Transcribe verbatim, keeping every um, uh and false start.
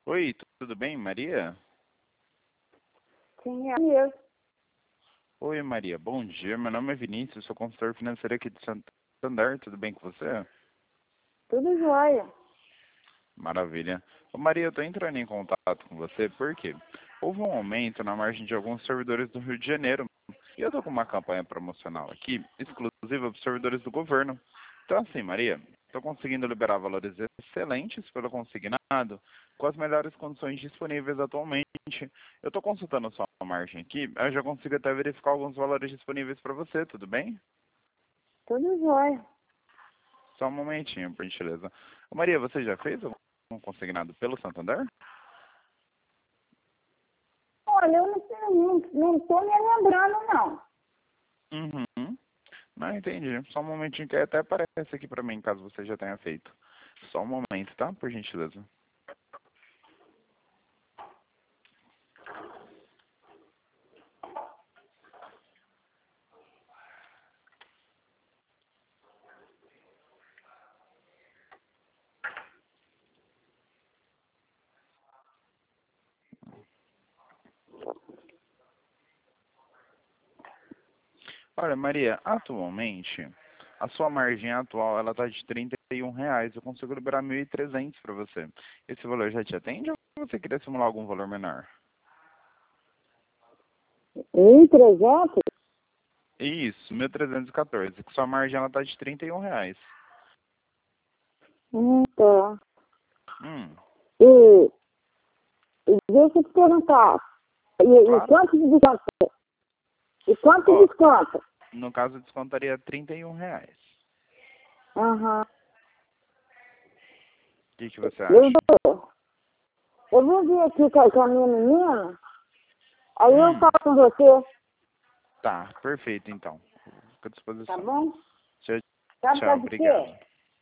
Oi, tudo bem, Maria? Sim, é eu. Oi, Maria, bom dia. Meu nome é Vinícius, sou consultor financeiro aqui de Santander. Tudo bem com você? Tudo jóia. Maravilha. Ô, Maria, eu estou entrando em contato com você porque houve um aumento na margem de alguns servidores do Rio de Janeiro. E eu estou com uma campanha promocional aqui, exclusiva para os servidores do governo. Então, assim, Maria, estou conseguindo liberar valores excelentes pelo consignado, com as melhores condições disponíveis atualmente. Eu estou consultando a sua margem aqui, eu já consigo até verificar alguns valores disponíveis para você, tudo bem? Tudo jóia. Só um momentinho, por gentileza. Ô, Maria, você já fez algum consignado pelo Santander? Olha, eu não, não, não tô me lembrando, não. Uhum. Não, entendi. Só um momentinho que até aparece aqui para mim, caso você já tenha feito. Só um momento, tá? Por gentileza. Olha, Maria, atualmente, a sua margem atual, ela tá de trinta e um reais. Eu consigo liberar mil e trezentos para você. Esse valor já te atende ou você queria simular algum valor menor? mil e trezentos? Isso, mil trezentos e quatorze. Que sua margem, ela tá de trinta e um reais. Hum, tá. Hum, E, e deixa eu te perguntar. E, e claro. quanto de desconto? E quanto de Ó, desconto? no caso, eu descontaria trinta e um reais. Aham. O que, que você Eu acha? vou, eu vou vir aqui com, a- com a minha menina, aí eu Hum, falo com você, tá, perfeito então. Fico à tá disposição. bom? Tchau, Sabe por tchau, causa de quê? obrigado.